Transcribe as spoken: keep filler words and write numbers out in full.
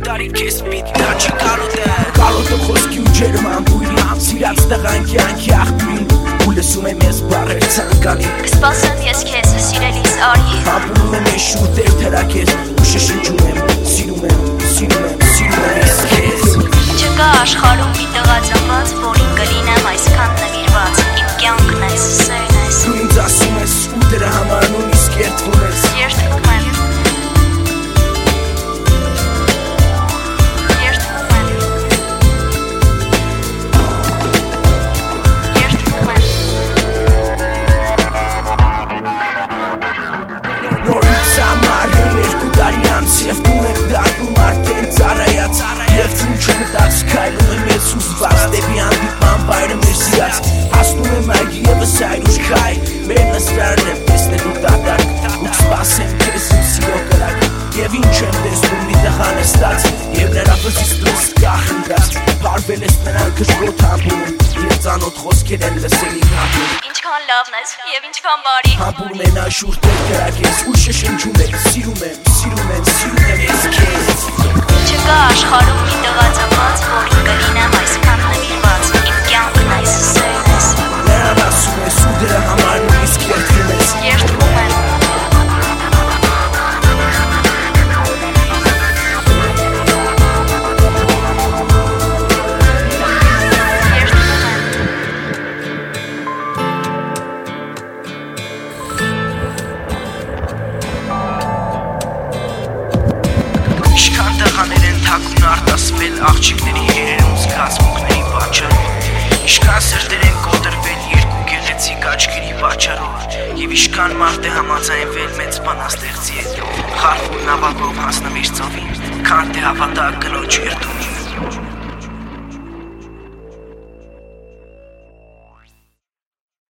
Կարի քեզ պիտի դա չի կարոտը Կարոտը խոսքի ու ջերման բույրի Սիրած տղան կյանքի աղբյուրին Ու լսում եմ ես բարեր ցանկալի Կսպասեմ ես քեզ սիրելիս արի Ապրում եմ ես շուրտեր թրակեր Ու շշնջում եմ, սիրում եմ, սիրում եմ, սիրում եմ ես քեզ Չկա աշխարհում մի տղա ծնված Որին կլինեմ այսքան նվիրված Իմ կյանքն ես, սերն ես Դու ինձ ասում ես ու դրա համար նույնիսկ երդվում ես Երդվում եմ Եվ դու եմ դարդում արդեն ծարայած Եվ ծուն չեմ տաց կայլում եմ ես հուսված Դեպի հանդիպման բայրը մեր սիրած Հասնում եմ այգի եվս այր ուշ քայ Մեր նստարն եմ տեսնելու դատարկ Ու կսպասեմ քեզ իմ սիրո կրակ Եվ ինչ եմ տեսնում մի տղա նստած Եվ նրա վզից դուրս կախնդած Պարվել ես նրան կշկոտ համբուրում Եվ ծանոթ խոսքեր են լսել իմ հատում Ինչքան լավն ես և ինչքան բարի Համբուրն են աշուր տեր կրակ ես Ու շշնջում եմ, սիրում եմ, սիրում եմ, սիրում եմ ես քեզ Չկա աշխարհում մի տղա ծնված Որին կլինեմ այսքան նվիրված Իմ կյանքն այս սերն ես Նրան ասում ես ու դրա համար նույնիսկ երդվում ես Երդվում եմ Թակուն արտասվել աղջիկների երերում զգացմունքների պատճառով Իշքան սրտեր են կոտրվել երկու գեղեցիկ աչքերի պատճառով Եվ իշքան մարդ է համաձայնվել մեծ բանաստեղծի հետ Խարխուլ նավակով հասնվիր ծովին Քան թե հավատա կնոջ երդումին